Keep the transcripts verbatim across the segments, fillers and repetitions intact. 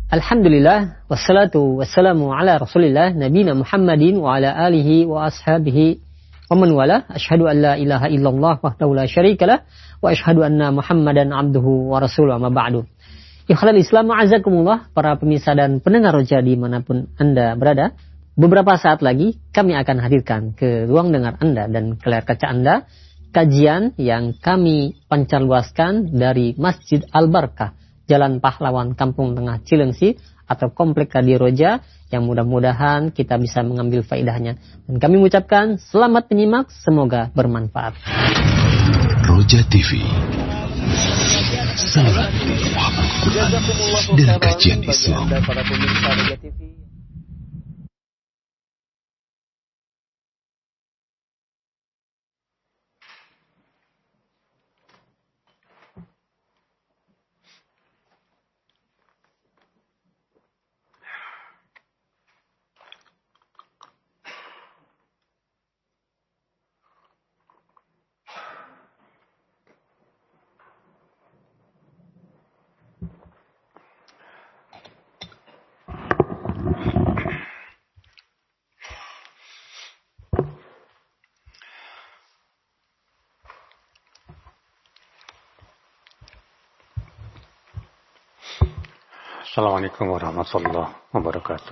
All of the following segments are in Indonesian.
Alhamdulillah, wassalatu wassalamu ala rasulillah, nabina Muhammadin wa ala alihi wa ashabihi wa man wala. Asyhadu an la ilaha illallah wahdahu la syarikalah wa asyhadu anna Muhammadan abduhu wa rasuluh, amma ba'du. Ikhwal Islam, a'azakumullah, para pemirsa dan pendengar Roja dimanapun Anda berada. Beberapa saat lagi kami akan hadirkan ke ruang dengar Anda dan ke layar kaca Anda kajian yang kami pancarluaskan dari Masjid Al-Barkah, Jalan Pahlawan, Kampung Tengah Cilengsi atau Komplek Radio Roja, yang mudah-mudahan kita bisa mengambil faedahnya. Dan kami mengucapkan selamat menyimak, semoga bermanfaat. Roja T V, saluran pemahaman Quran dan kajian Islam. Assalamualaikum warahmatullahi wabarakatuh.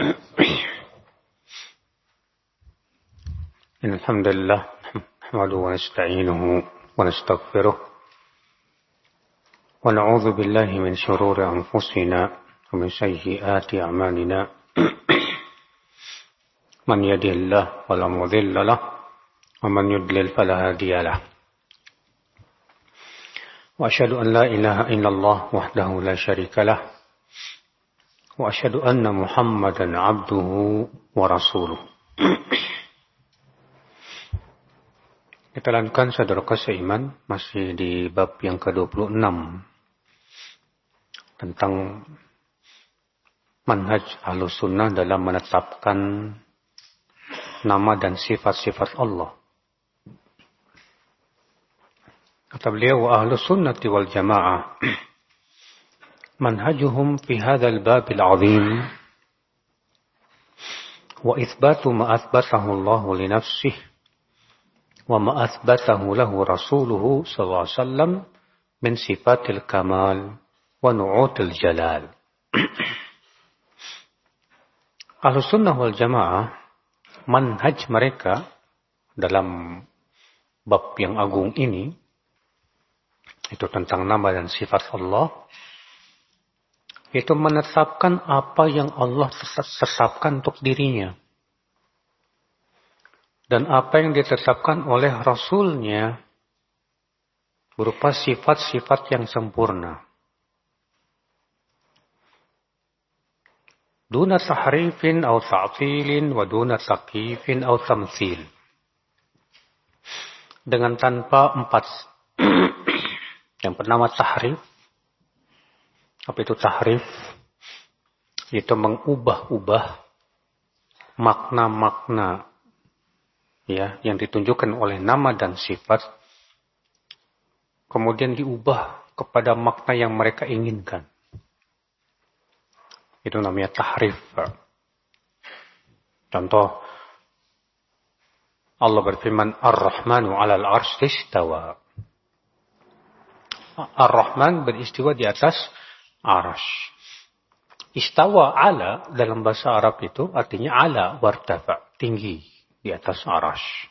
Alhamdulillah, nahmaduhu wa nasta'inuhu wa nastaghfiruh wa na'udzu billahi min shururi anfusina wa min sayyiati a'malina. Man yahdihillahu fala mudilla lahu wa man yudlil fala hadiya lahu. Wa asyhadu an la ilaha illallah wahdahu la syarika lahu wa asyhadu anna Muhammadan abduhu wa rasuluh. Kita lanjutkan saudara seiman, masih di bab yang ke dua puluh enam tentang manhaj Ahlus Sunnah dalam menetapkan nama dan sifat-sifat Allah. Kata beliau, wa Ahlus Sunnati wal Jamaah منهجهم في هذا الباب العظيم وإثبات ما أثبته الله لنفسه وما أثبته له رسوله صلى الله عليه وسلم من صفات الكمال ونعوت الجلال. Ahlus Sunnah wal Jamaah, manhaj mereka dalam bab yang agung ini, itu tentang nama dan sifat Allah, itu menetapkan apa yang Allah tetapkan untuk dirinya. Dan apa yang ditetapkan oleh Rasulnya berupa sifat-sifat yang sempurna. Duna tahrifin atau ta'tilin wa duna takyifin atau tamthil. Dengan tanpa empat. Yang pertama tahrif. Apa itu tahrif? Itu mengubah-ubah makna-makna ya yang ditunjukkan oleh nama dan sifat, kemudian diubah kepada makna yang mereka inginkan. Itu namanya tahrif. Contoh, Allah berfirman, Ar-Rahmanu 'alal 'arsy istawa. Ar-Rahman beristiwa di atas arash. Istawa ala dalam bahasa Arab itu artinya ala wartafa, tinggi di atas arash.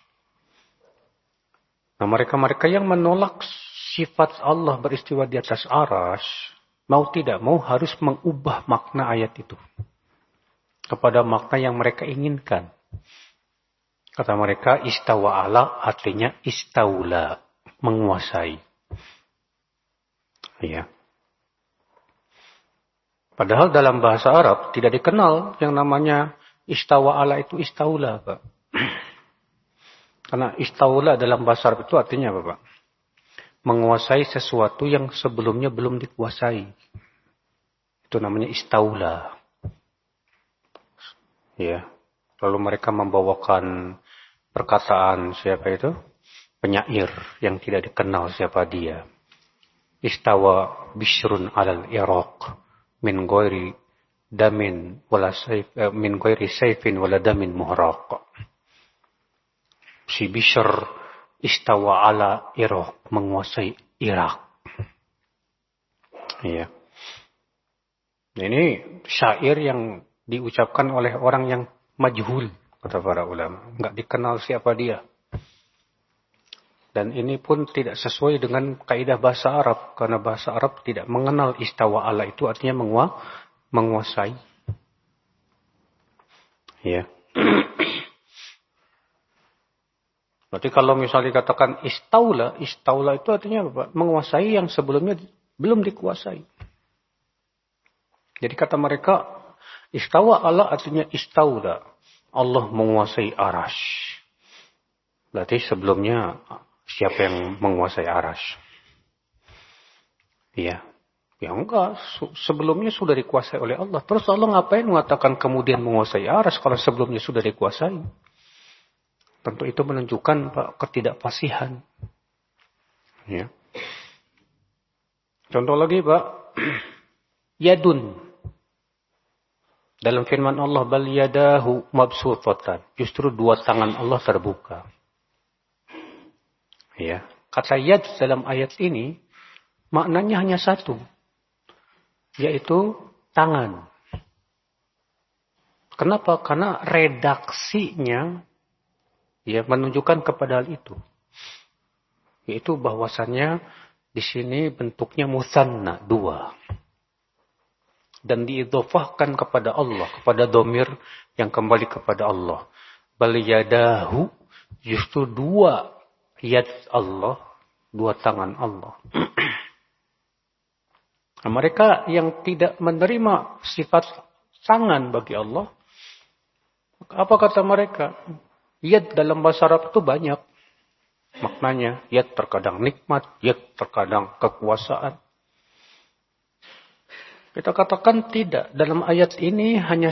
Nah, mereka-mereka yang menolak sifat Allah beristiwa di atas arash, mau tidak mau harus mengubah makna ayat itu kepada makna yang mereka inginkan. Kata mereka, istawa ala artinya istaula, menguasai. Ya. Padahal dalam bahasa Arab tidak dikenal yang namanya istawa ala itu istaula, Pak. Karena istaula dalam bahasa Arab itu artinya apa, Pak? Menguasai sesuatu yang sebelumnya belum dikuasai. Itu namanya istaula. Ya. Lalu mereka membawakan perkataan siapa itu? Penyair yang tidak dikenal siapa dia. Istawa bishrun alal iraq min ghairi damin wala sayf min ghairi sayfin wala damin muhraq. Si Bishr istawa ala Irak, menguasai Irak. Iya. Ini syair yang diucapkan oleh orang yang majhul, kata para ulama. Enggak dikenal siapa dia. Dan ini pun tidak sesuai dengan kaidah bahasa Arab. Karena bahasa Arab tidak mengenal istawa ala itu artinya mengua, menguasai. Ya. Berarti kalau misalnya dikatakan istaula, istaula itu artinya apa? Menguasai yang sebelumnya belum dikuasai. Jadi kata mereka, istawa ala artinya istaula. Allah menguasai arash. Berarti sebelumnya siapa yang menguasai arash? Iya. Ya enggak. Sebelumnya sudah dikuasai oleh Allah. Terus Allah ngapain mengatakan kemudian menguasai arash kalau sebelumnya sudah dikuasai? Tentu itu menunjukkan Pak, ketidakfasihan. Ya. Contoh lagi Pak. Yadun. Dalam firman Allah, bal yadahu mabsutatan. Justru dua tangan Allah terbuka. Ya. Kata yad dalam ayat ini, maknanya hanya satu. Yaitu tangan. Kenapa? Karena redaksinya ya menunjukkan kepada hal itu. Yaitu bahwasannya di sini bentuknya musanna, dua. Dan diidhofahkan kepada Allah, kepada domir yang kembali kepada Allah. Bal yadahu, justru dua yad Allah, dua tangan Allah. Nah, mereka yang tidak menerima sifat tangan bagi Allah, apa kata mereka? Yad dalam bahasa Arab itu banyak maknanya. Yad terkadang nikmat, yad terkadang kekuasaan. Kita katakan tidak. Dalam ayat ini hanya